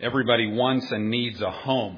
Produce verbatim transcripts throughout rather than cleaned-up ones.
Everybody wants and needs a home.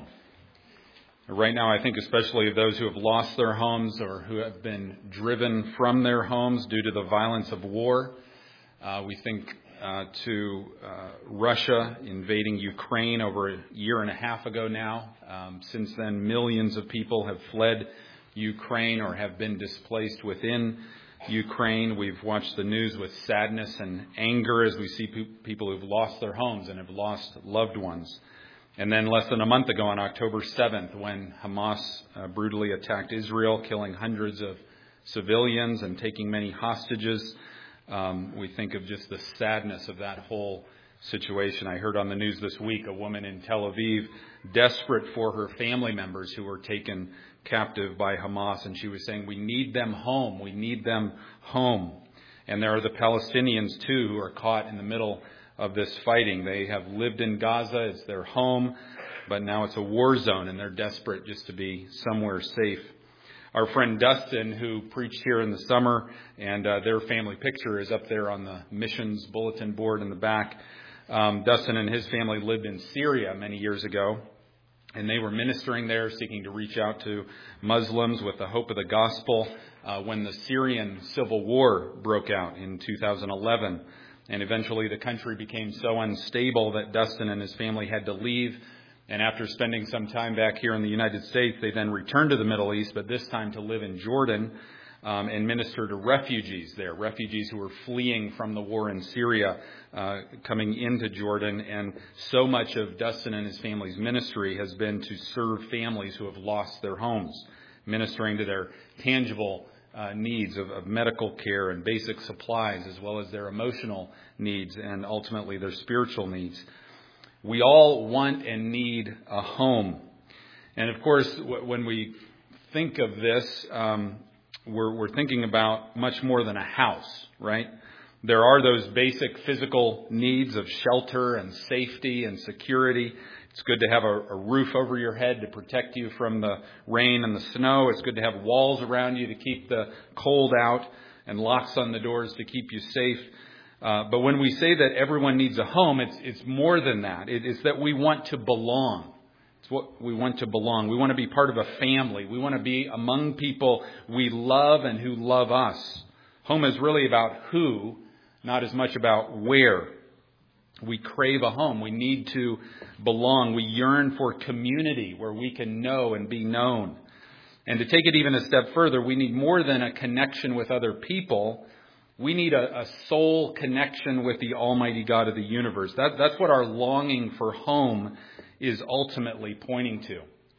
Right now, I think especially of those who have lost their homes or who have been driven from their homes due to the violence of war. Uh, we think uh, to uh, Russia invading Ukraine over a year and a half ago now. Um, since then, millions of people have fled Ukraine or have been displaced within Ukraine. We've watched the news with sadness and anger as we see pe- people who've lost their homes and have lost loved ones. And then less than a month ago on October seventh, when Hamas uh, brutally attacked Israel, killing hundreds of civilians and taking many hostages, um, we think of just the sadness of that whole situation. I heard on the news this week a woman in Tel Aviv desperate for her family members who were taken captive by Hamas, and she was saying, we need them home, we need them home. And there are the Palestinians too who are caught in the middle of this fighting. They have lived in Gaza, it's their home, but now it's a war zone and they're desperate just to be somewhere safe. Our friend Dustin, who preached here in the summer, and uh, their family picture is up there on the missions bulletin board in the back. Um, Dustin and his family lived in Syria many years ago, and they were ministering there, seeking to reach out to Muslims with the hope of the gospel uh, when the Syrian civil war broke out in two thousand eleven. And eventually the country became so unstable that Dustin and his family had to leave. And after spending some time back here in the United States, they then returned to the Middle East, but this time to live in Jordan um, and minister to refugees there, refugees who were fleeing from the war in Syria, uh, coming into Jordan. And so much of Dustin and his family's ministry has been to serve families who have lost their homes, ministering to their tangible Uh, needs of, of medical care and basic supplies, as well as their emotional needs and ultimately their spiritual needs. We all want and need a home. And of course, w- when we think of this, um, we're, we're thinking about much more than a house, right? There are those basic physical needs of shelter and safety and security. It's good to have a, a roof over your head to protect you from the rain and the snow. It's good to have walls around you to keep the cold out and locks on the doors to keep you safe. Uh, but when we say that everyone needs a home, it's it's more than that. It is that we want to belong. It's what we want to belong. We want to be part of a family. We want to be among people we love and who love us. Home is really about who, not as much about where. We crave a home. We need to belong. We yearn for community where we can know and be known. And to take it even a step further, we need more than a connection with other people. We need a, a soul connection with the Almighty God of the universe. That, that's what our longing for home is ultimately pointing to.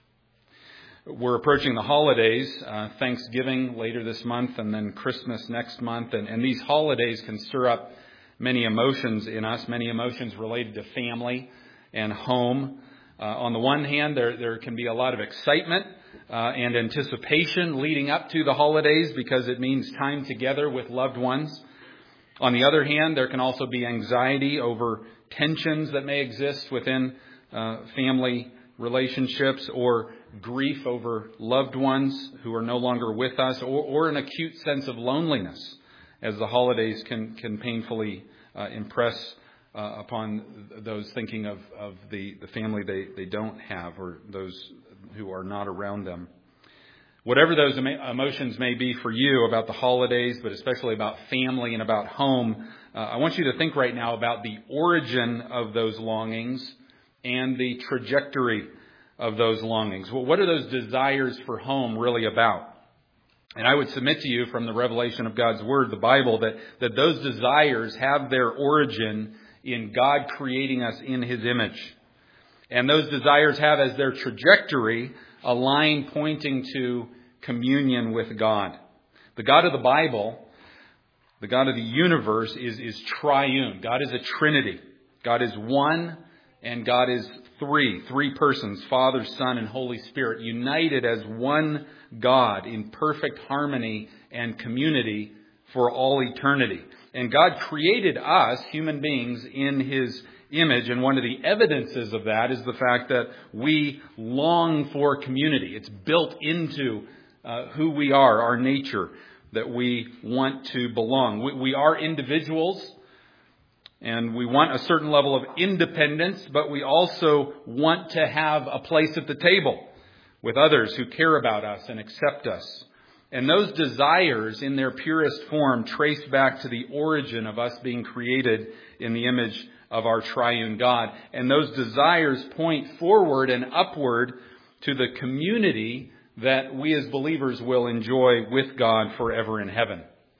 We're approaching the holidays, uh, Thanksgiving later this month, and then Christmas next month. And, and these holidays can stir up many emotions in us, many emotions related to family and home. Uh, on the one hand, there, there can be a lot of excitement uh, and anticipation leading up to the holidays because it means time together with loved ones. On the other hand, there can also be anxiety over tensions that may exist within uh, family relationships, or grief over loved ones who are no longer with us, or, or an acute sense of loneliness, as the holidays can, can painfully uh, impress uh, upon those thinking of, of the, the family they, they don't have, or those who are not around them. Whatever those emo- emotions may be for you about the holidays, but especially about family and about home, uh, I want you to think right now about the origin of those longings and the trajectory of those longings. Well, what are those desires for home really about? And I would submit to you from the revelation of God's Word, the Bible, that, that those desires have their origin in God creating us in His image. And those desires have as their trajectory a line pointing to communion with God. The God of the Bible, the God of the universe, is, is triune. God is a Trinity. God is one, and God is three. Three persons, Father, Son, and Holy Spirit, united as one God in perfect harmony and community for all eternity. And God created us, human beings, in His image. And one of the evidences of that is the fact that we long for community. It's built into uh, who we are, our nature, that we want to belong. We, we are individuals. And we want a certain level of independence, but we also want to have a place at the table with others who care about us and accept us. And those desires in their purest form trace back to the origin of us being created in the image of our triune God. And those desires point forward and upward to the community that we as believers will enjoy with God forever in heaven.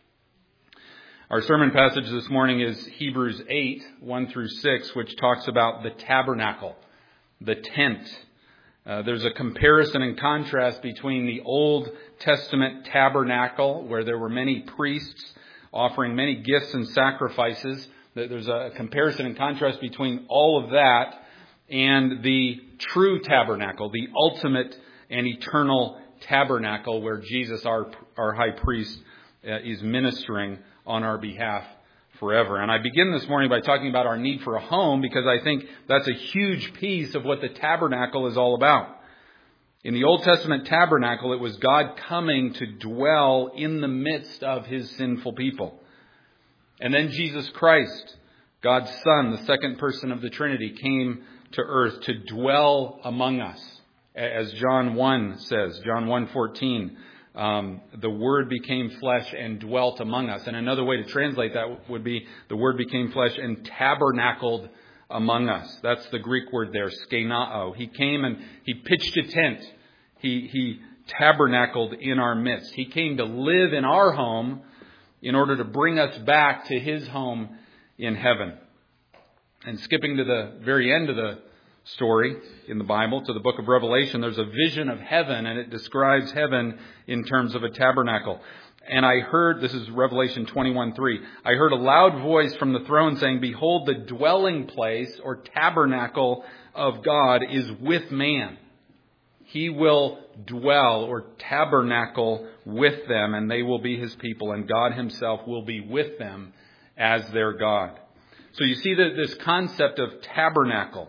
Our sermon passage this morning is Hebrews eight, one through six, which talks about the tabernacle, the tent. Uh, there's a comparison and contrast between the Old Testament tabernacle, where there were many priests offering many gifts and sacrifices. There's a comparison and contrast between all of that and the true tabernacle, the ultimate and eternal tabernacle, where Jesus, our, our high priest, uh, is ministering on our behalf forever. And I begin this morning by talking about our need for a home, because I think that's a huge piece of what the tabernacle is all about. In the Old Testament tabernacle, it was God coming to dwell in the midst of his sinful people. And then Jesus Christ, God's Son, the second person of the Trinity, came to earth to dwell among us. As John one says, John one fourteen, Um, the Word became flesh and dwelt among us. And another way to translate that would be the Word became flesh and tabernacled among us. That's the Greek word there, skenao. He came and he pitched a tent. He, he tabernacled in our midst. He came to live in our home in order to bring us back to his home in heaven. And skipping to the very end of the story in the Bible, to the book of Revelation, there's a vision of heaven, and it describes heaven in terms of a tabernacle. And I heard, this is Revelation twenty-one three, I heard a loud voice from the throne saying, "Behold, the dwelling place or tabernacle of God is with man. He will dwell or tabernacle with them, and they will be his people, and God himself will be with them as their God." So you see that this concept of tabernacle,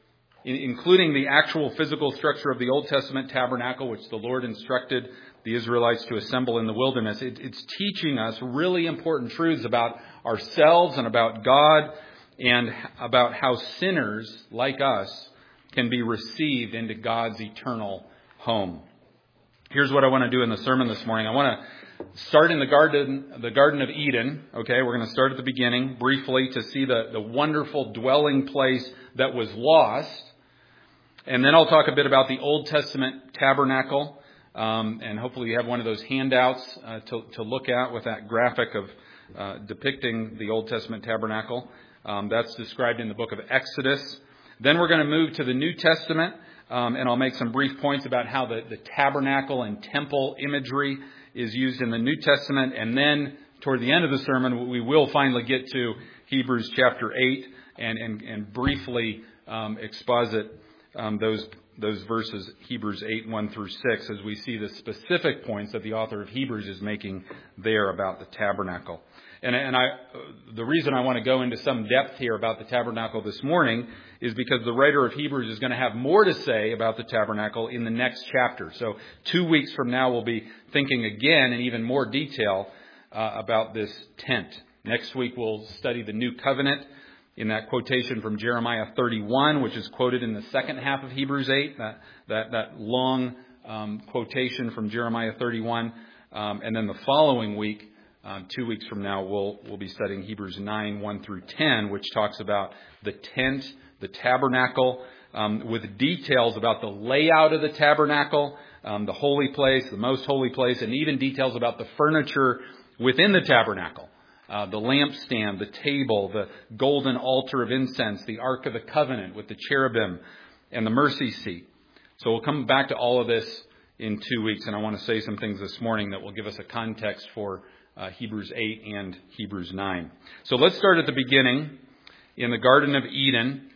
including the actual physical structure of the Old Testament tabernacle, which the Lord instructed the Israelites to assemble in the wilderness, it, it's teaching us really important truths about ourselves and about God, and about how sinners like us can be received into God's eternal home. Here's what I want to do in the sermon this morning. I want to start in the garden, the Garden of Eden. Okay, we're going to start at the beginning briefly to see the, the wonderful dwelling place that was lost. And then I'll talk a bit about the Old Testament tabernacle. Um, and hopefully you have one of those handouts uh, to, to look at with that graphic of uh, depicting the Old Testament tabernacle. Um, that's described in the book of Exodus. Then we're going to move to the New Testament. Um, and I'll make some brief points about how the, the tabernacle and temple imagery is used in the New Testament. And then toward the end of the sermon, we will finally get to Hebrews chapter eight and, and, and briefly um, exposit Um, those those verses, Hebrews eight, one through six, as we see the specific points that the author of Hebrews is making there about the tabernacle. And, and I, the reason I want to go into some depth here about the tabernacle this morning is because the writer of Hebrews is going to have more to say about the tabernacle in the next chapter. So two weeks from now, we'll be thinking again in even more detail uh, about this tent. Next week, we'll study the New Covenant in that quotation from Jeremiah thirty-one, which is quoted in the second half of Hebrews eight, that that, that long um, quotation from Jeremiah thirty-one. Um, and then the following week, um, two weeks from now, we'll we'll be studying Hebrews nine, one through ten, which talks about the tent, the tabernacle, um, with details about the layout of the tabernacle, um, the holy place, the most holy place, and even details about the furniture within the tabernacle. Uh, the lampstand, the table, the golden altar of incense, the Ark of the Covenant with the cherubim, and the mercy seat. So we'll come back to all of this in two weeks, and I want to say some things this morning that will give us a context for uh, Hebrews eight and Hebrews nine. So let's start at the beginning in the Garden of Eden.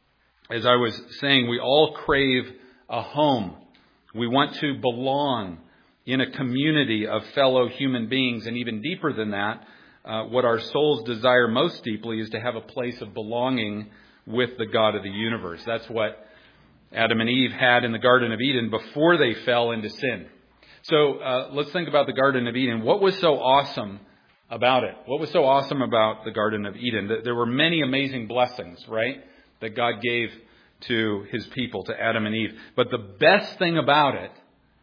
As I was saying, we all crave a home. We want to belong in a community of fellow human beings, and even deeper than that, Uh, what our souls desire most deeply is to have a place of belonging with the God of the universe. That's what Adam and Eve had in the Garden of Eden before they fell into sin. So uh, let's think about the Garden of Eden. What was so awesome about it? What was so awesome about the Garden of Eden? There were many amazing blessings, right, that God gave to his people, to Adam and Eve. But the best thing about it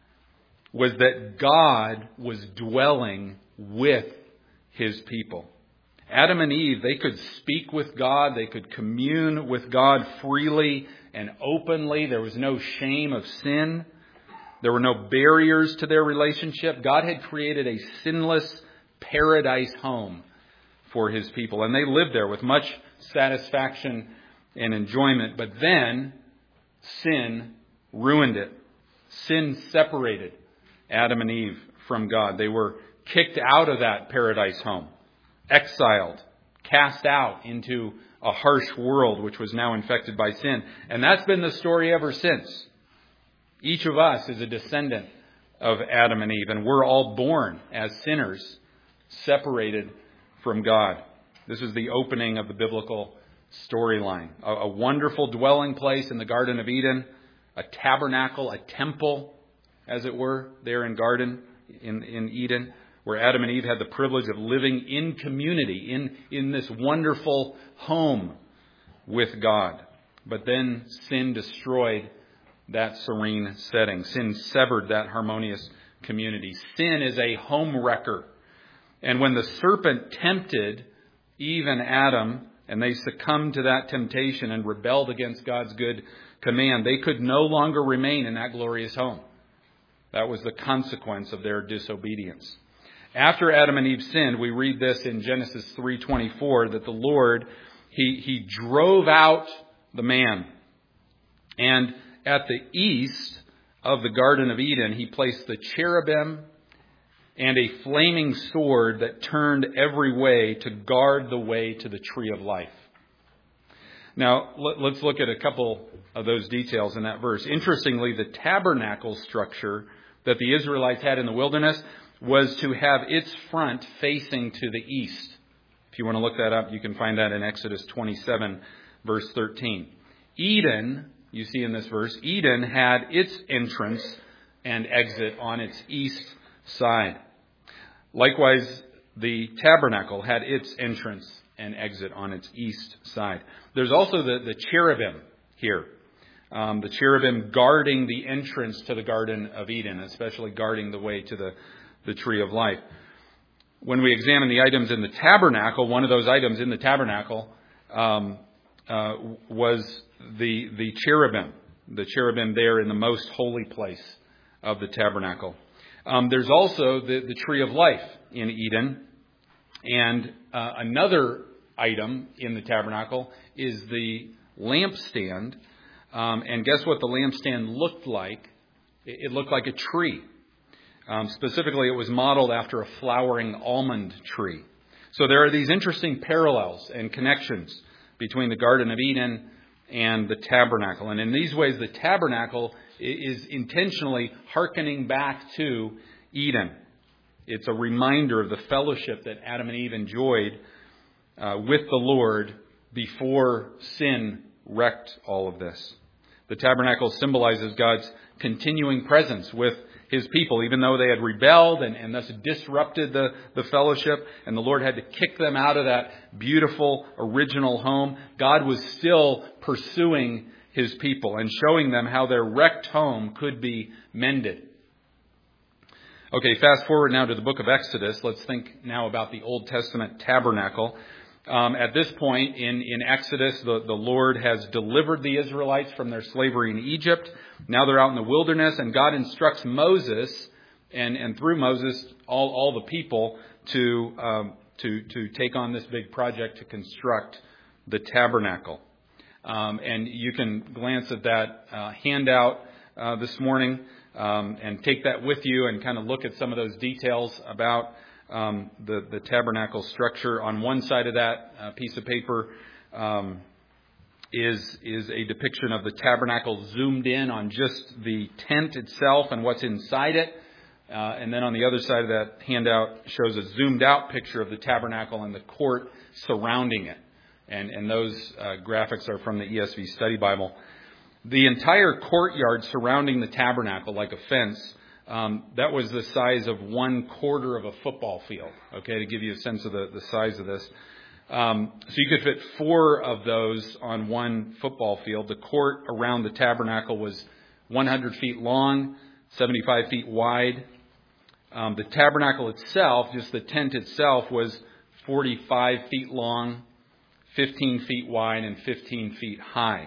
was that God was dwelling with his people. Adam and Eve, they could speak with God. They could commune with God freely and openly. There was no shame of sin. There were no barriers to their relationship. God had created a sinless paradise home for his people. And they lived there with much satisfaction and enjoyment. But then sin ruined it. Sin separated Adam and Eve from God. They were kicked out of that paradise home, exiled, cast out into a harsh world which was now infected by sin. And that's been the story ever since. Each of us is a descendant of Adam and Eve, and we're all born as sinners, separated from God. This is the opening of the biblical storyline. A, a wonderful dwelling place in the Garden of Eden, a tabernacle, a temple, as it were, there in Garden in, in Eden, where Adam and Eve had the privilege of living in community, in, in this wonderful home with God. But then sin destroyed that serene setting. Sin severed that harmonious community. Sin is a home wrecker. And when the serpent tempted Eve and Adam, and they succumbed to that temptation and rebelled against God's good command, they could no longer remain in that glorious home. That was the consequence of their disobedience. After Adam and Eve sinned, we read this in Genesis three twenty-four, that the Lord, he, he drove out the man. And at the east of the Garden of Eden, he placed the cherubim and a flaming sword that turned every way to guard the way to the tree of life. Now, let's look at a couple of those details in that verse. Interestingly, the tabernacle structure that the Israelites had in the wilderness was to have its front facing to the east. If you want to look that up, you can find that in Exodus twenty-seven, verse thirteen. Eden, you see in this verse, Eden had its entrance and exit on its east side. Likewise, the tabernacle had its entrance and exit on its east side. There's also the, the cherubim here. Um, the cherubim guarding the entrance to the Garden of Eden, especially guarding the way to the, the tree of life. When we examine the items in the tabernacle, one of those items in the tabernacle um, uh, was the, the cherubim. The cherubim there in the most holy place of the tabernacle. Um, there's also the, the tree of life in Eden. And uh, another item in the tabernacle is the lampstand. Um, and guess what the lampstand looked like? It, it looked like a tree. Um, specifically, it was modeled after a flowering almond tree. So there are these interesting parallels and connections between the Garden of Eden and the tabernacle. And in these ways, the tabernacle is intentionally hearkening back to Eden. It's a reminder of the fellowship that Adam and Eve enjoyed uh, with the Lord before sin wrecked all of this. The tabernacle symbolizes God's continuing presence with his people, even though they had rebelled and, and thus disrupted the, the fellowship, and the Lord had to kick them out of that beautiful original home. God was still pursuing his people and showing them how their wrecked home could be mended. Okay, fast forward now to the book of Exodus. Let's think now about the Old Testament tabernacle. Um, at this point in, in Exodus, the, the Lord has delivered the Israelites from their slavery in Egypt. Now they're out in the wilderness, and God instructs Moses, and, and through Moses, all, all the people, to, um, to, to take on this big project to construct the tabernacle. Um, and you can glance at that uh, handout uh, this morning um, and take that with you and kind of look at some of those details about Um, the, the tabernacle structure. On one side of that uh, piece of paper um, is, is a depiction of the tabernacle zoomed in on just the tent itself and what's inside it. Uh, and then on the other side of that handout shows a zoomed out picture of the tabernacle and the court surrounding it. And, and those uh, graphics are from the E S V Study Bible. The entire courtyard surrounding the tabernacle, like a fence, Um, that was the size of one quarter of a football field, okay, to give you a sense of the, the size of this. Um, so you could fit four of those on one football field. The court around the tabernacle was one hundred feet long, seventy-five feet wide. Um, the tabernacle itself, just the tent itself, was forty-five feet long, fifteen feet wide, and fifteen feet high.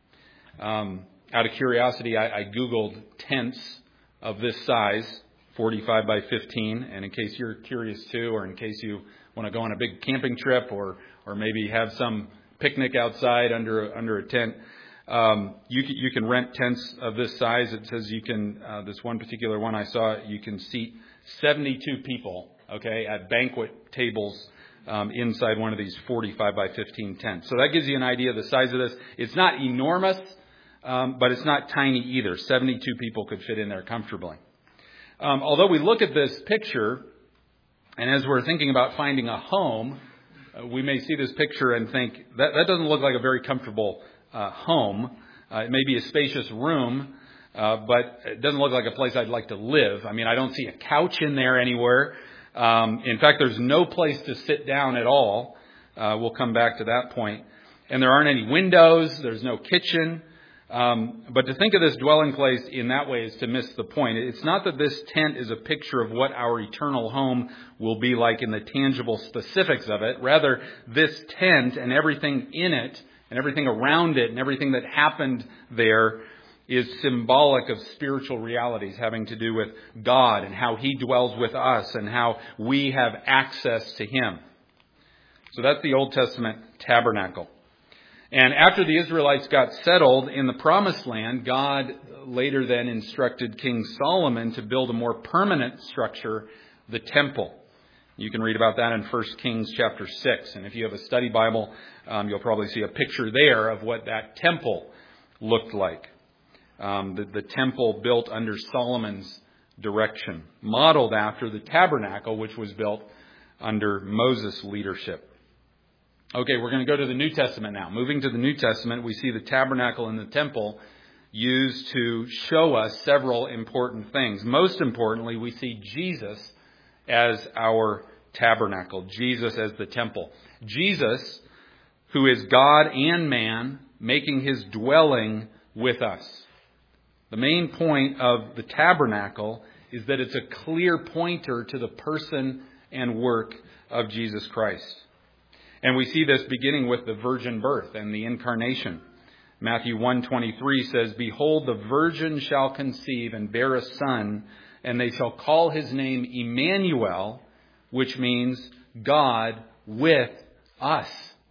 Um, out of curiosity, I, I Googled tents of this size, forty-five by fifteen, and in case you're curious too, or in case you want to go on a big camping trip, or or maybe have some picnic outside under under a tent, um, you can, you can rent tents of this size. It says you can. Uh, this one particular one I saw, you can seat seventy-two people, okay, at banquet tables um, inside one of these forty-five by fifteen tents. So that gives you an idea of the size of this. It's not enormous, um, but it's not tiny either. seventy-two people could fit in there comfortably. Um, although we look at this picture, and as we're thinking about finding a home, uh, we may see this picture and think, that, that doesn't look like a very comfortable uh, home. Uh, it may be a spacious room, uh, but it doesn't look like a place I'd like to live. I mean, I don't see a couch in there anywhere. Um, in fact, there's no place to sit down at all. Uh, we'll come back to that point. And there aren't any windows. There's no kitchen. Um, but to think of this dwelling place in that way is to miss the point. It's not that this tent is a picture of what our eternal home will be like in the tangible specifics of it. Rather, this tent and everything in it and everything around it and everything that happened there is symbolic of spiritual realities having to do with God and how He dwells with us and how we have access to Him. So that's the Old Testament tabernacle. And after the Israelites got settled in the Promised Land, God later then instructed King Solomon to build a more permanent structure, the temple. You can read about that in First Kings chapter six. And if you have a study Bible, um, you'll probably see a picture there of what that temple looked like. Um, the, the temple built under Solomon's direction, modeled after the tabernacle, which was built under Moses' leadership. Okay, we're going to go to the New Testament now. Moving to the New Testament, we see the tabernacle and the temple used to show us several important things. Most importantly, we see Jesus as our tabernacle, Jesus as the temple. Jesus, who is God and man, making His dwelling with us. The main point of the tabernacle is that it's a clear pointer to the person and work of Jesus Christ. And we see this beginning with the virgin birth and the incarnation. Matthew one twenty-three says, "Behold, the virgin shall conceive and bear a son, and they shall call his name Emmanuel," which means God with us.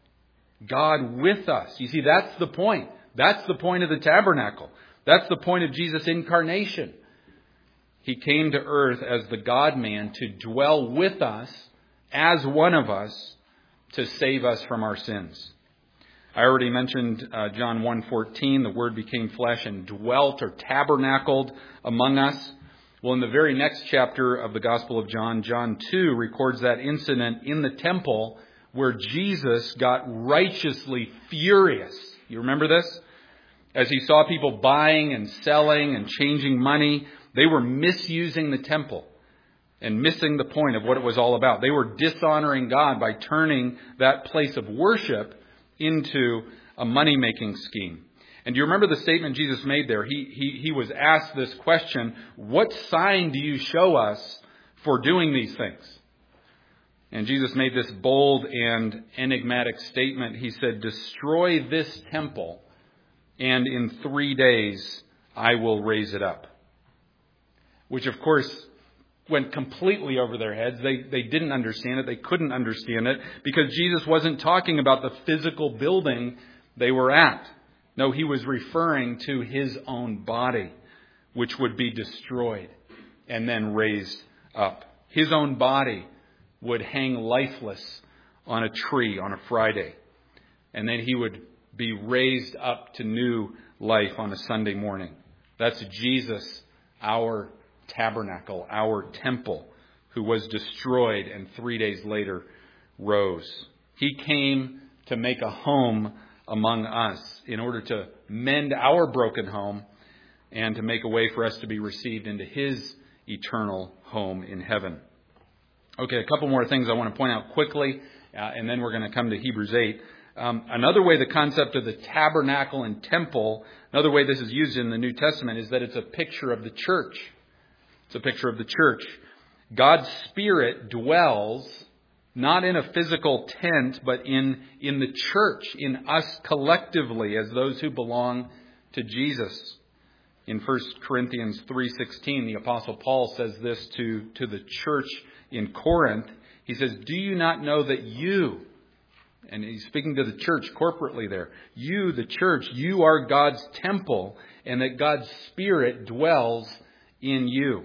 God with us. You see, that's the point. That's the point of the tabernacle. That's the point of Jesus' incarnation. He came to earth as the God-man to dwell with us as one of us, to save us from our sins. I already mentioned uh, John one fourteen, the Word became flesh and dwelt or tabernacled among us. Well, in the very next chapter of the Gospel of John, John two records that incident in the temple where Jesus got righteously furious. You remember this? As He saw people buying and selling and changing money, they were misusing the temple and missing the point of what it was all about. They were dishonoring God by turning that place of worship into a money-making scheme. And do you remember the statement Jesus made there? He, he, he was asked this question, "What sign do you show us for doing these things?" And Jesus made this bold and enigmatic statement. He said, "Destroy this temple, and in three days I will raise it up." Which, of course, went completely over their heads. They they didn't understand it. They couldn't understand it because Jesus wasn't talking about the physical building they were at. No, He was referring to His own body, which would be destroyed and then raised up. His own body would hang lifeless on a tree on a Friday, and then He would be raised up to new life on a Sunday morning. That's Jesus, our tabernacle, our temple, who was destroyed and three days later rose. He came to make a home among us in order to mend our broken home and to make a way for us to be received into His eternal home in heaven. Okay, a couple more things I want to point out quickly, uh, and then we're going to come to Hebrews eight. Um, another way the concept of the tabernacle and temple, another way this is used in the New Testament is that it's a picture of the church. It's a picture of the church. God's Spirit dwells not in a physical tent, but in, in the church, in us collectively as those who belong to Jesus. In First Corinthians three sixteen, the Apostle Paul says this to, to the church in Corinth. He says, "Do you not know that you," and he's speaking to the church corporately there, "you, the church, you are God's temple, and that God's Spirit dwells in you."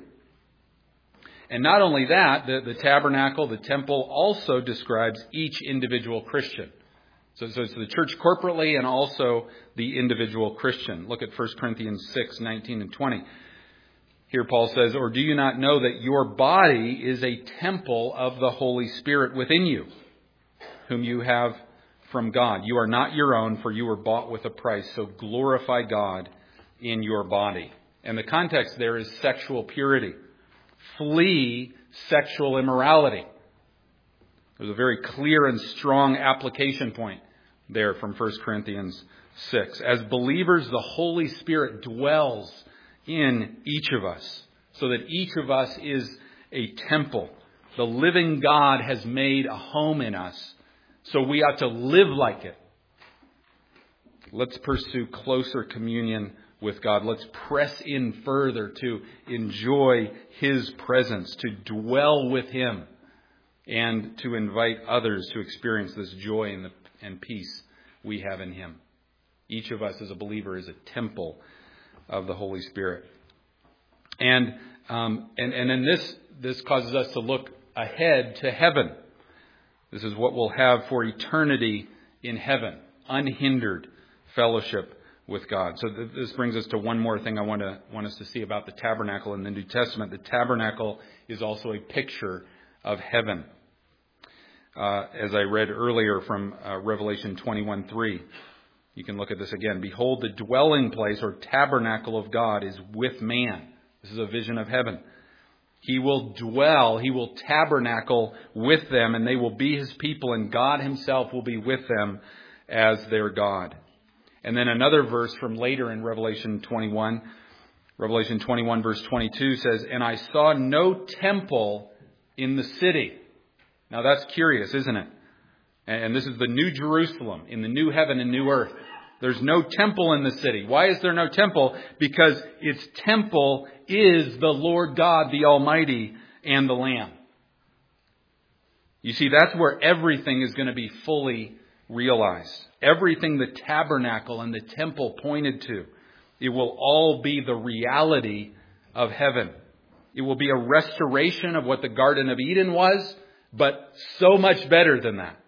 And not only that, the, the tabernacle, the temple also describes each individual Christian. So, so it's the church corporately and also the individual Christian. Look at First Corinthians six nineteen and twenty. Here Paul says, "Or do you not know that your body is a temple of the Holy Spirit within you, whom you have from God? You are not your own, for you were bought with a price. So glorify God in your body." And the context there is sexual purity. Flee sexual immorality. There's a very clear and strong application point there from First Corinthians six. As believers, the Holy Spirit dwells in each of us, so that each of us is a temple. The living God has made a home in us, so we ought to live like it. Let's pursue closer communion with God. Let's press in further to enjoy His presence, to dwell with Him, and to invite others to experience this joy and, the, and peace we have in Him. Each of us as a believer is a temple of the Holy Spirit. And um, and, and then this, this causes us to look ahead to heaven. This is what we'll have for eternity in heaven, unhindered fellowship with God. So th- this brings us to one more thing I want to want us to see about the tabernacle in the New Testament. The tabernacle is also a picture of heaven. Uh, as I read earlier from uh, Revelation twenty-one three, you can look at this again. "Behold, the dwelling place or tabernacle of God is with man." This is a vision of heaven. He will dwell, He will tabernacle with them, and they will be His people, and God Himself will be with them as their God. And then another verse from later in Revelation twenty-one, Revelation twenty-one verse twenty-two says, "And I saw no temple in the city." Now that's curious, isn't it? And this is the new Jerusalem, in the new heaven and new earth. There's no temple in the city. Why is there no temple? Because its temple is the Lord God, the Almighty, and the Lamb. You see, that's where everything is going to be fully realized. Everything the tabernacle and the temple pointed to, it will all be the reality of heaven. It will be a restoration of what the Garden of Eden was, but so much better than that.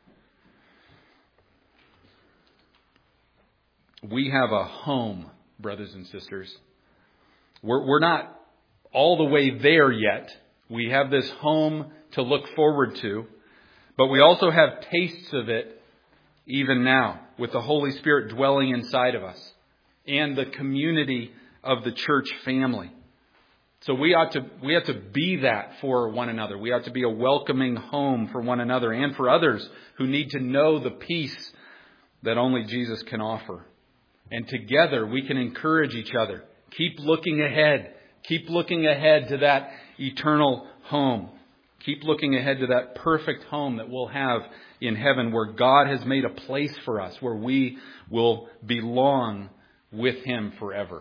We have a home, brothers and sisters. We're, we're not all the way there yet. We have this home to look forward to, but we also have tastes of it even now, with the Holy Spirit dwelling inside of us and the community of the church family. So we ought to we have to be that for one another. We ought to be a welcoming home for one another and for others who need to know the peace that only Jesus can offer. And together we can encourage each other. Keep looking ahead. Keep looking ahead to that eternal home. Keep looking ahead to that perfect home that we'll have in heaven, where God has made a place for us, where we will belong with Him forever.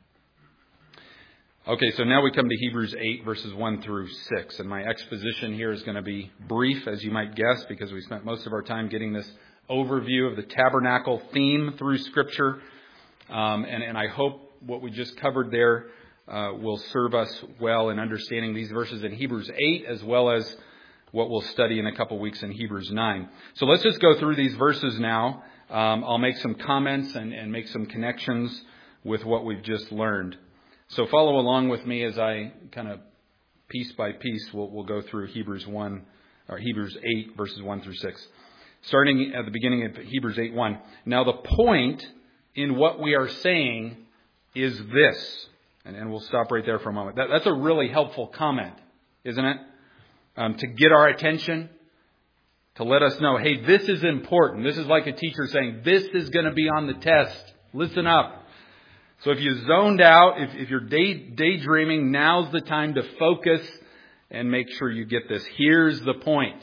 Okay, so now we come to Hebrews eight, verses one through six. And my exposition here is going to be brief, as you might guess, because we spent most of our time getting this overview of the tabernacle theme through Scripture. Um, and, and I hope what we just covered there uh, will serve us well in understanding these verses in Hebrews eight, as well as what we'll study in a couple weeks in Hebrews nine. So let's just go through these verses now. Um, I'll make some comments and, and make some connections with what we've just learned. So follow along with me as I kind of piece by piece we'll, we'll go through Hebrews one or Hebrews eight verses one through six. Starting at the beginning of Hebrews eight one. Now the point in what we are saying is this. And, and we'll stop right there for a moment. That, that's a really helpful comment, isn't it? Um, to get our attention, to let us know, hey, this is important. This is like a teacher saying, this is going to be on the test. Listen up. So if you zoned out, if, if you're day, daydreaming, now's the time to focus and make sure you get this. Here's the point.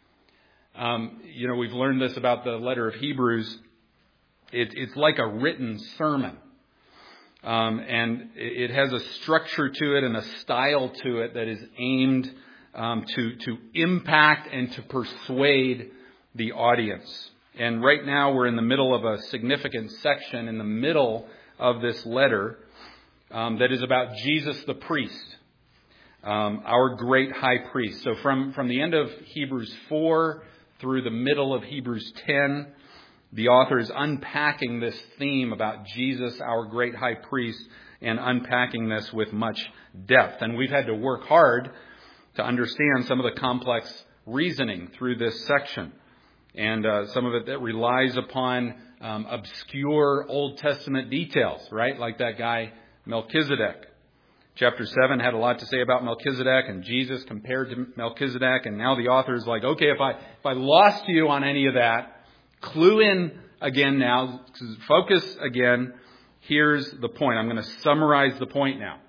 Um, you know, we've learned this about the letter of Hebrews. It, it's like a written sermon. Um, and it has a structure to it and a style to it that is aimed um, to, to impact and to persuade the audience. And right now we're in the middle of a significant section in the middle of this letter um, that is about Jesus the priest, um, our great high priest. So from, from the end of Hebrews four through the middle of Hebrews ten, the author is unpacking this theme about Jesus, our great high priest, and unpacking this with much depth. And we've had to work hard to understand some of the complex reasoning through this section. And uh, some of it that relies upon um, obscure Old Testament details, right? Like that guy Melchizedek. Chapter seven had a lot to say about Melchizedek and Jesus compared to Melchizedek. And now the author is like, okay, if I if I lost you on any of that, clue in again now, focus again. Here's the point. I'm going to summarize the point now.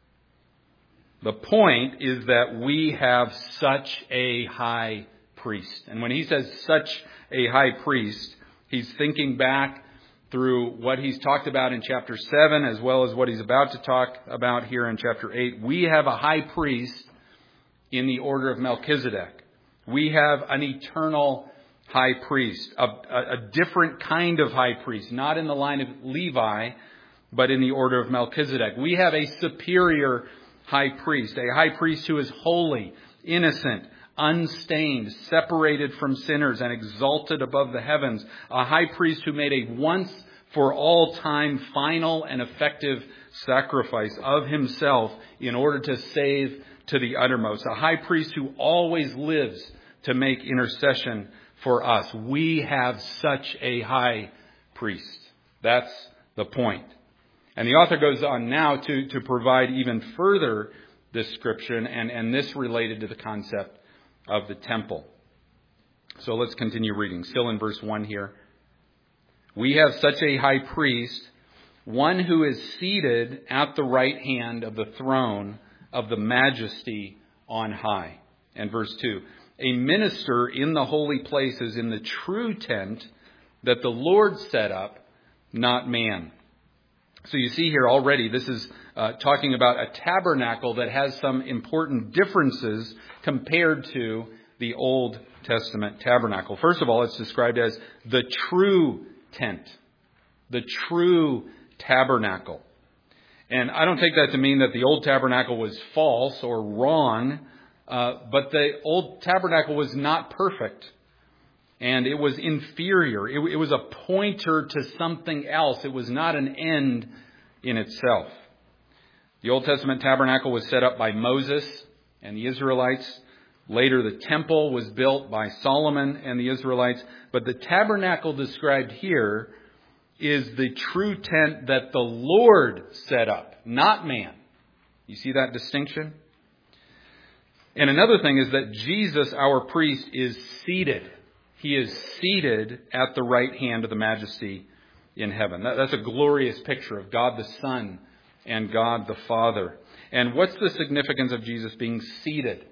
The point is that we have such a high priest. And when he says such a high priest, he's thinking back through what he's talked about in chapter seven, as well as what he's about to talk about here in chapter eight. We have a high priest in the order of Melchizedek. We have an eternal high priest, a, a, a different kind of high priest, not in the line of Levi, but in the order of Melchizedek. We have a superior high priest, a high priest who is holy, innocent, unstained, separated from sinners, and exalted above the heavens. A high priest who made a once for all time final and effective sacrifice of himself in order to save to the uttermost. A high priest who always lives to make intercession for us. We have such a high priest. That's the point. And the author goes on now to, to provide even further description, and, and this related to the concept of the temple. So let's continue reading. Still in verse one here. We have such a high priest, one who is seated at the right hand of the throne of the majesty on high. And verse two. A minister in the holy places in the true tent that the Lord set up, not man. So you see here already, this is uh, talking about a tabernacle that has some important differences compared to the Old Testament tabernacle. First of all, it's described as the true tent, the true tabernacle. And I don't take that to mean that the old tabernacle was false or wrong, uh, but the old tabernacle was not perfect. And it was inferior. It, it was a pointer to something else. It was not an end in itself. The Old Testament tabernacle was set up by Moses and the Israelites. Later, the temple was built by Solomon and the Israelites. But the tabernacle described here is the true tent that the Lord set up, not man. You see that distinction? And another thing is that Jesus, our priest, is seated. He is seated at the right hand of the majesty in heaven. That, that's a glorious picture of God the Son and God the Father. And what's the significance of Jesus being seated?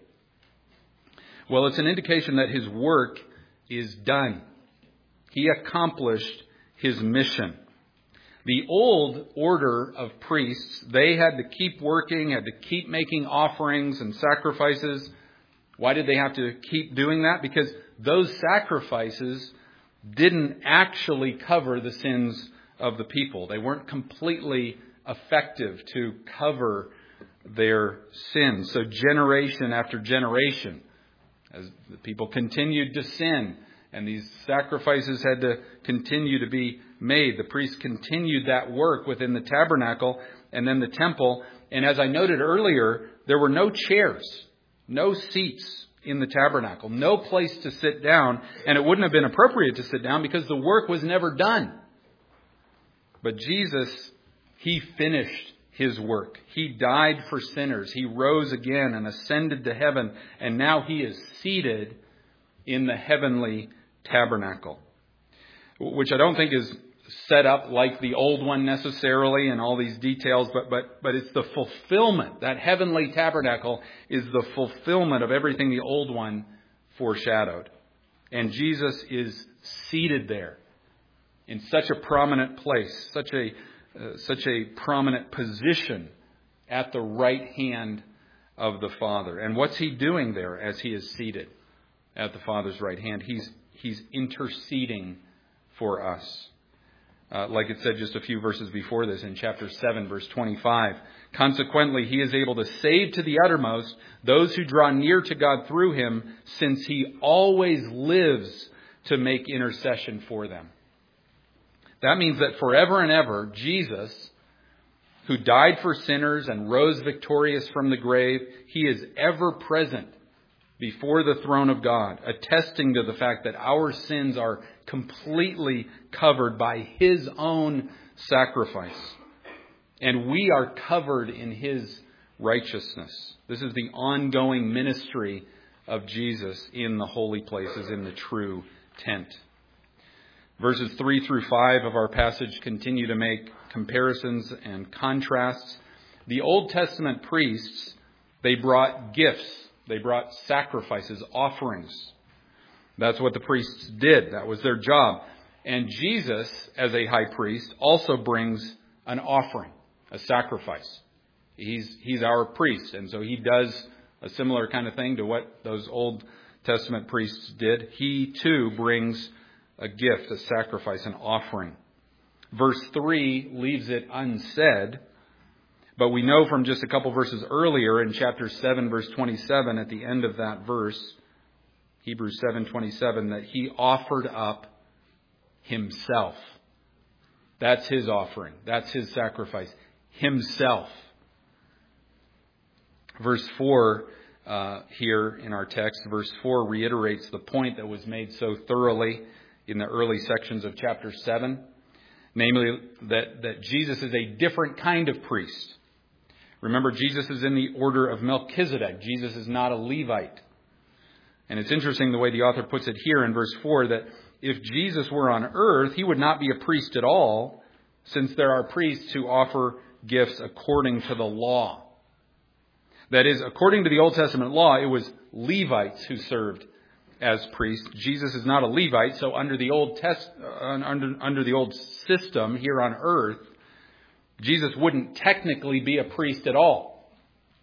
Well, it's an indication that his work is done. He accomplished his mission. The old order of priests, they had to keep working, had to keep making offerings and sacrifices. Why did they have to keep doing that? Because those sacrifices didn't actually cover the sins of the people. They weren't completely effective to cover their sins. So generation after generation, as the people continued to sin, and these sacrifices had to continue to be made, the priests continued that work within the tabernacle and then the temple. And as I noted earlier, there were no chairs, no seats in the tabernacle, no place to sit down, and it wouldn't have been appropriate to sit down because the work was never done. But Jesus, he finished His work. He died for sinners. He rose again and ascended to heaven, and now He is seated in the heavenly tabernacle, which I don't think is set up like the old one necessarily and all these details, but but but it's the fulfillment. That heavenly tabernacle is the fulfillment of everything the old one foreshadowed. And Jesus is seated there in such a prominent place, such a uh, such a prominent position at the right hand of the Father. And what's He doing there as He is seated at the Father's right hand? He's He's interceding for us. Uh, like it said just a few verses before this in chapter seven, verse twenty-five. Consequently, He is able to save to the uttermost those who draw near to God through Him, since He always lives to make intercession for them. That means that forever and ever, Jesus, who died for sinners and rose victorious from the grave, He is ever present before the throne of God, attesting to the fact that our sins are completely covered by His own sacrifice. And we are covered in His righteousness. This is the ongoing ministry of Jesus in the holy places, in the true tent. Verses three through five of our passage continue to make comparisons and contrasts. The Old Testament priests, they brought gifts. They brought sacrifices, offerings. That's what the priests did. That was their job. And Jesus, as a high priest, also brings an offering, a sacrifice. He's, he's our priest, and so He does a similar kind of thing to what those Old Testament priests did. He, too, brings a gift, a sacrifice, an offering. Verse three leaves it unsaid, but we know from just a couple verses earlier in chapter seven, verse twenty-seven, at the end of that verse, Hebrews seven twenty-seven, that He offered up Himself. That's His offering. That's His sacrifice. Himself. Verse four uh, here in our text, verse four reiterates the point that was made so thoroughly in the early sections of chapter seven. Namely, that, that Jesus is a different kind of priest. Remember, Jesus is in the order of Melchizedek. Jesus is not a Levite. And it's interesting the way the author puts it here in verse four, that if Jesus were on earth, He would not be a priest at all, since there are priests who offer gifts according to the law. That is, according to the Old Testament law, it was Levites who served as priests. Jesus is not a Levite, so under the old test, uh, under under the old system here on earth, Jesus wouldn't technically be a priest at all.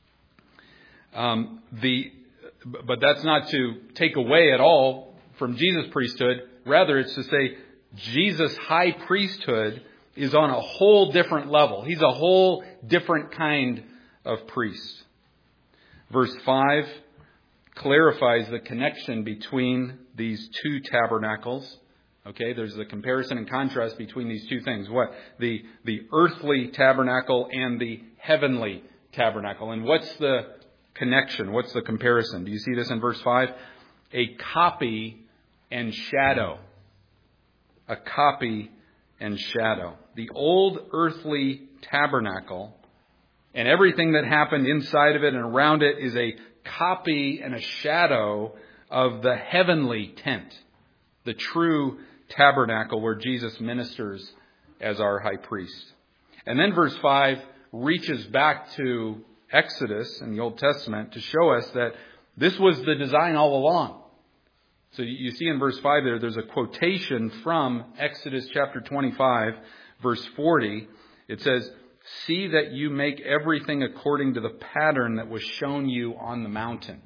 Um, the but that's not to take away at all from Jesus' priesthood. Rather, it's to say Jesus' high priesthood is on a whole different level. He's a whole different kind of priest. Verse five clarifies the connection between these two tabernacles. Okay, there's the comparison and contrast between these two things. What? The, the earthly tabernacle and the heavenly tabernacle. And what's the connection? What's the comparison? Do you see this in verse five? A copy and shadow. A copy and shadow. The old earthly tabernacle and everything that happened inside of it and around it is a copy and a shadow of the heavenly tent, the true tabernacle where Jesus ministers as our high priest. And then verse five reaches back to Exodus in the Old Testament to show us that this was the design all along. So you see in verse five there, there's a quotation from Exodus chapter twenty-five, verse forty. It says, "See that you make everything according to the pattern that was shown you on the mountain."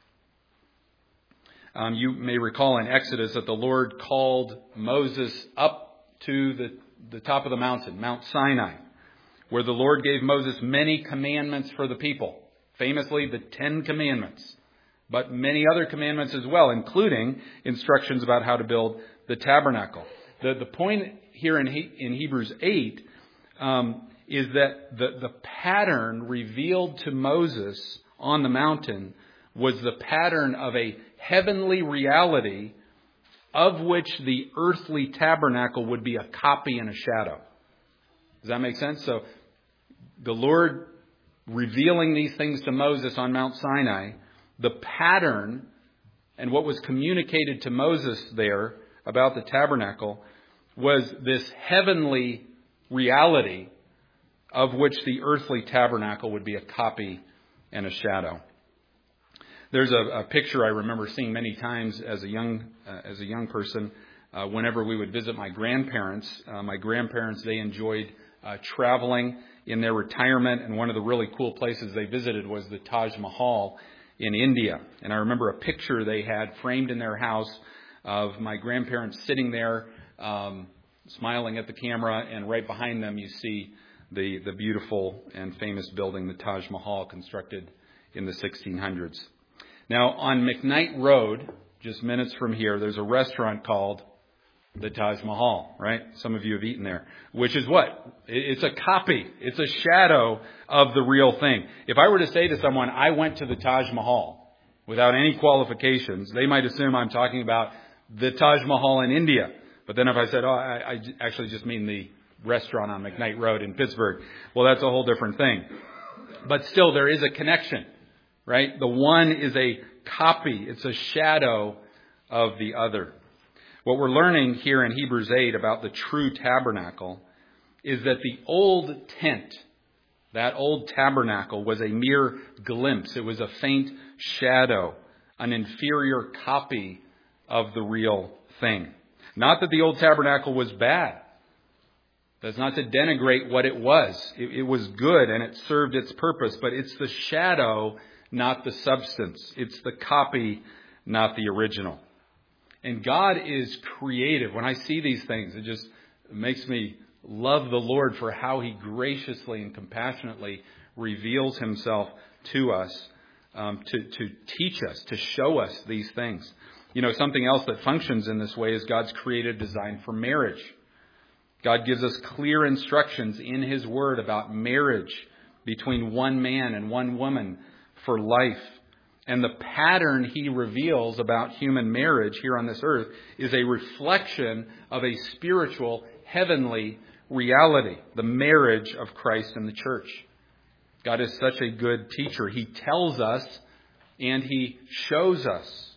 Um, you may recall in Exodus that the Lord called Moses up to the, the top of the mountain, Mount Sinai, where the Lord gave Moses many commandments for the people. Famously, the Ten Commandments, but many other commandments as well, including instructions about how to build the tabernacle. The, the point here in, he, in Hebrews eight um, is that the, the pattern revealed to Moses on the mountain was the pattern of a heavenly reality of which the earthly tabernacle would be a copy and a shadow. Does that make sense? So the Lord revealing these things to Moses on Mount Sinai, the pattern and what was communicated to Moses there about the tabernacle was this heavenly reality of which the earthly tabernacle would be a copy and a shadow. There's a, a picture I remember seeing many times as a young uh, as a young person. Uh, whenever we would visit my grandparents, uh, my grandparents they enjoyed uh, traveling in their retirement, and one of the really cool places they visited was the Taj Mahal in India. And I remember a picture they had framed in their house of my grandparents sitting there, um, smiling at the camera, and right behind them you see the the beautiful and famous building, the Taj Mahal, constructed in the sixteen hundreds. Now, on McKnight Road, just minutes from here, there's a restaurant called the Taj Mahal, right? Some of you have eaten there. Which is what? It's a copy. It's a shadow of the real thing. If I were to say to someone, I went to the Taj Mahal, without any qualifications, they might assume I'm talking about the Taj Mahal in India. But then if I said, oh, I, I actually just mean the restaurant on McKnight Road in Pittsburgh, well, that's a whole different thing. But still, there is a connection, right? The one is a copy. It's a shadow of the other. What we're learning here in Hebrews eight about the true tabernacle is that the old tent, that old tabernacle, was a mere glimpse. It was a faint shadow, an inferior copy of the real thing. Not that the old tabernacle was bad. That's not to denigrate what it was. It, it was good and it served its purpose, but it's the shadow, not the substance. It's the copy, not the original. And God is creative. When I see these things, it just makes me love the Lord for how He graciously and compassionately reveals Himself to us, um, to, to teach us, to show us these things. You know, something else that functions in this way is God's creative design for marriage. God gives us clear instructions in His Word about marriage between one man and one woman for life. And the pattern He reveals about human marriage here on this earth is a reflection of a spiritual, heavenly reality, the marriage of Christ and the church. God is such a good teacher. He tells us and He shows us.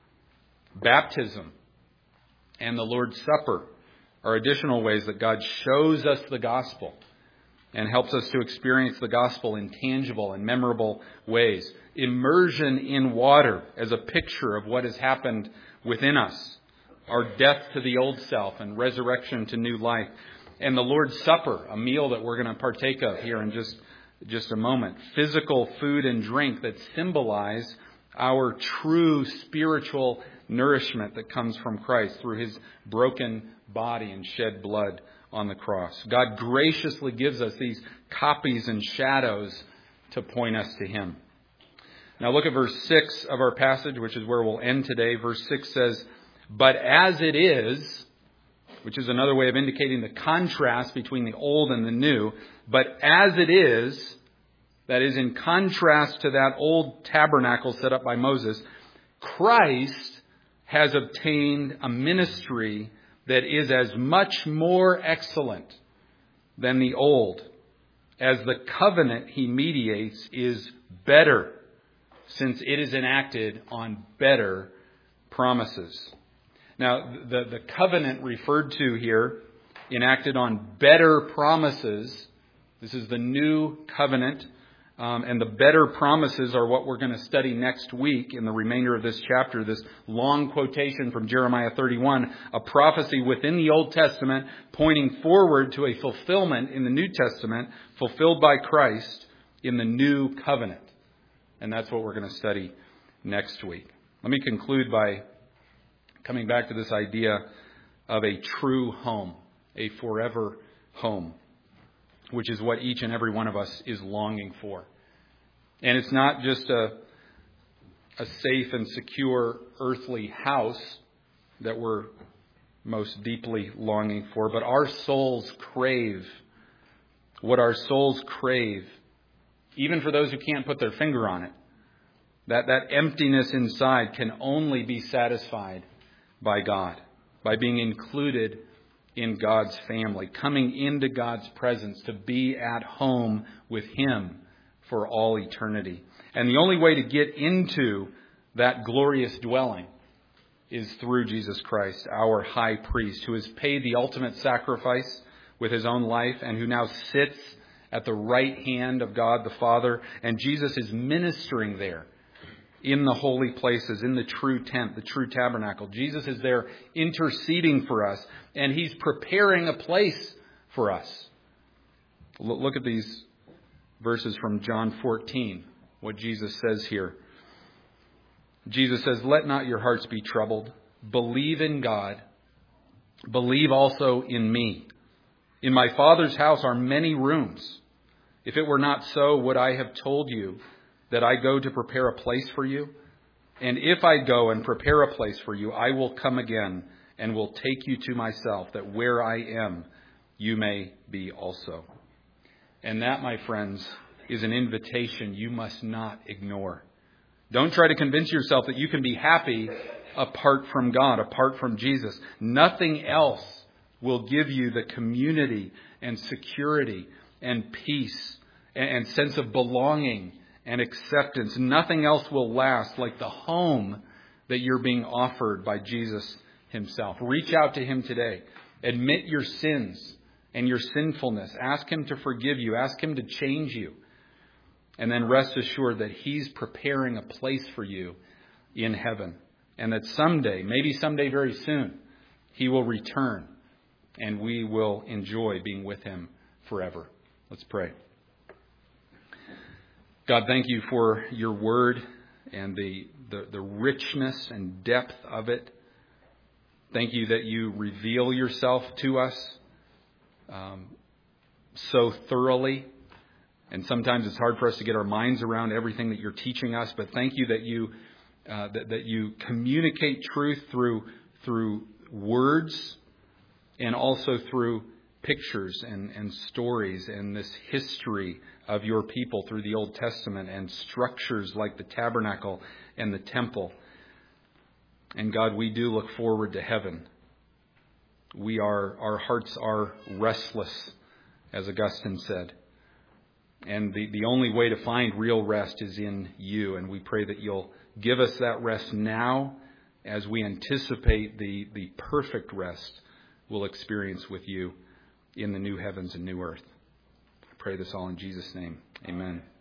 Baptism and the Lord's Supper are additional ways that God shows us the gospel and helps us to experience the gospel in tangible and memorable ways. Immersion in water as a picture of what has happened within us. Our death to the old self and resurrection to new life. And the Lord's Supper, a meal that we're going to partake of here in just, just a moment. Physical food and drink that symbolize our true spiritual nourishment that comes from Christ through His broken body and shed blood on the cross. God graciously gives us these copies and shadows to point us to Him. Now look at verse six of our passage, which is where we'll end today. Verse six says, "But as it is," which is another way of indicating the contrast between the old and the new. "But as it is," that is in contrast to that old tabernacle set up by Moses, "Christ has obtained a ministry that is as much more excellent than the old, as the covenant He mediates is better, since it is enacted on better promises." Now, the, the covenant referred to here, enacted on better promises, this is the new covenant. Um, and the better promises are what we're going to study next week in the remainder of this chapter. This long quotation from Jeremiah thirty-one, a prophecy within the Old Testament pointing forward to a fulfillment in the New Testament, fulfilled by Christ in the new covenant. And that's what we're going to study next week. Let me conclude by coming back to this idea of a true home, a forever home, which is what each and every one of us is longing for. And it's not just a, a safe and secure earthly house that we're most deeply longing for, but our souls crave what our souls crave, even for those who can't put their finger on it. That, that emptiness inside can only be satisfied by God, by being included in God's family, coming into God's presence to be at home with Him for all eternity. And the only way to get into that glorious dwelling is through Jesus Christ, our high priest, who has paid the ultimate sacrifice with His own life and who now sits at the right hand of God the Father. And Jesus is ministering there in the holy places, in the true tent, the true tabernacle. Jesus is there interceding for us, and He's preparing a place for us. Look at these verses from John fourteen, what Jesus says here. Jesus says, "Let not your hearts be troubled. Believe in God. Believe also in me. In my Father's house are many rooms. If it were not so, would I have told you that I go to prepare a place for you? And if I go and prepare a place for you, I will come again and will take you to myself, that where I am, you may be also." And that, my friends, is an invitation you must not ignore. Don't try to convince yourself that you can be happy apart from God, apart from Jesus. Nothing else will give you the community and security and peace and sense of belonging and acceptance. Nothing else will last like the home that you're being offered by Jesus Himself. Reach out to Him today. Admit your sins and your sinfulness. Ask Him to forgive you. Ask Him to change you. And then rest assured that He's preparing a place for you in heaven. And that someday, maybe someday very soon, He will return and we will enjoy being with Him forever. Let's pray. God, thank You for Your word and the, the, the richness and depth of it. Thank You that You reveal Yourself to us um, so thoroughly. And sometimes it's hard for us to get our minds around everything that You're teaching us. But thank You that You uh, that, that You communicate truth through through words and also through pictures and, and stories and this history of Your people through the Old Testament and structures like the tabernacle and the temple. And God, we do look forward to heaven. We are our hearts are restless, as Augustine said. And the, the only way to find real rest is in You. And we pray that You'll give us that rest now as we anticipate the, the perfect rest we'll experience with You in the new heavens and new earth. I pray this all in Jesus' name. Amen.